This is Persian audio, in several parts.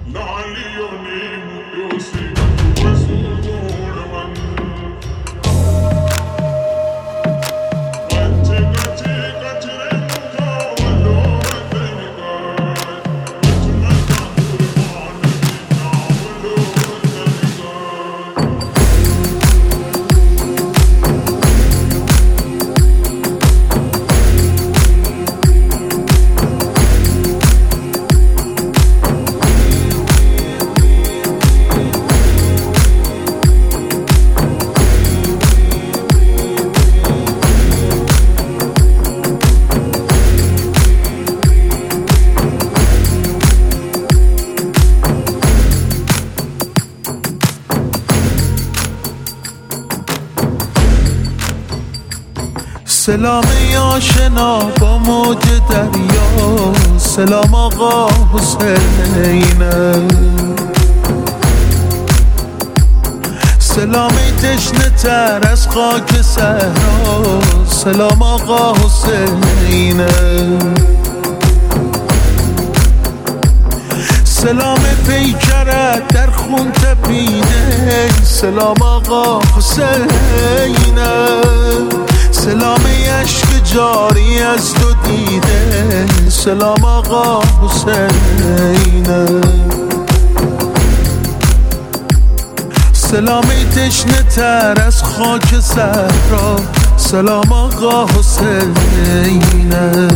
سلام آشنا با موج دریا، سلام آقا حسینه، سلام تشنه تر از خاک صحرا، سلام آقا حسینه، سلام پیکرت در خون تپیده، سلام آقا حسینه، سلام اشک جاری از تو دیده، سلام آقا حسینه، سلام تشنه تر از خاک صحرا، سلام آقا حسینه.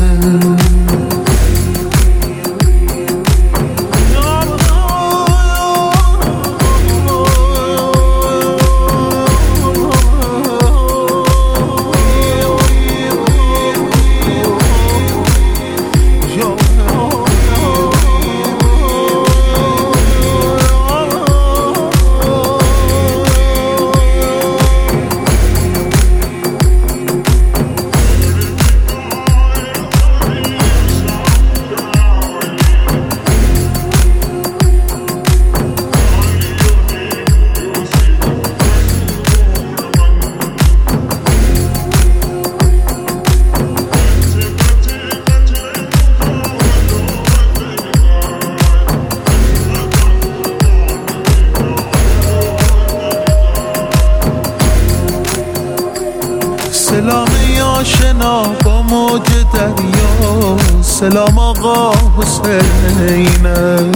سلام آشنا با موج دریا، سلام آقا حسینه،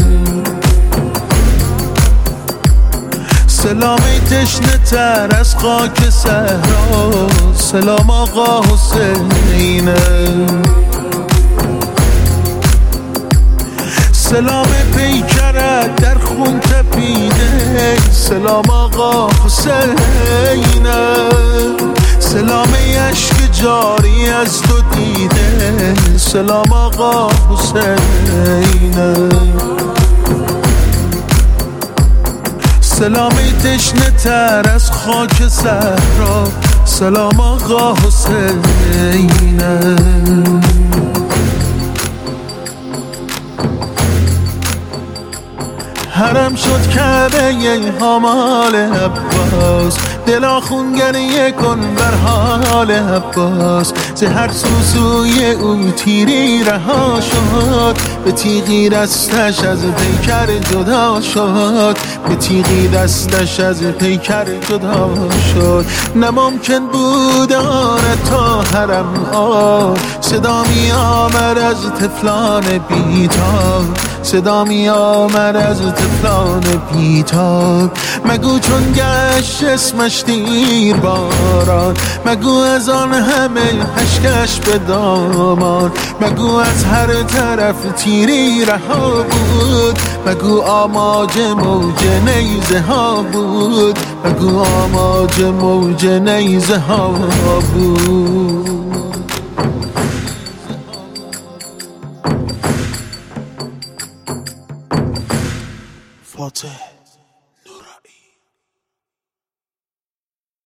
سلام تشنه تر از خاک صحرا، سلام آقا حسینه، سلام پیکرت در خون تپیده، سلام آقا حسینه، سلام اشک جاری از تو دیده، سلام آقا حسینه، سلام تشنه تر از خاک صحرا، سلام آقا حسینه. حرم شد کعبه همال عباس، دلا خونگریه کن بر حال عباس، ز هر سوی او تیری رها شد، به تیغی دستش از پیکر جدا شد، به تیغی دستش از پیکر جدا شد. نممکن بود آن تا حرم ها، صدا می آمد از طفلان بیتاب، صدا می آمد از طفلان بیتاب. مگو چون گشت اسمش دیر باران، مگو از آن همه اشکش به دامان، مگو از هر طرف تیری رها بود، مگو آماج موج نیزه ها بود، مگو آماج موج نیزه ها بود. فاتح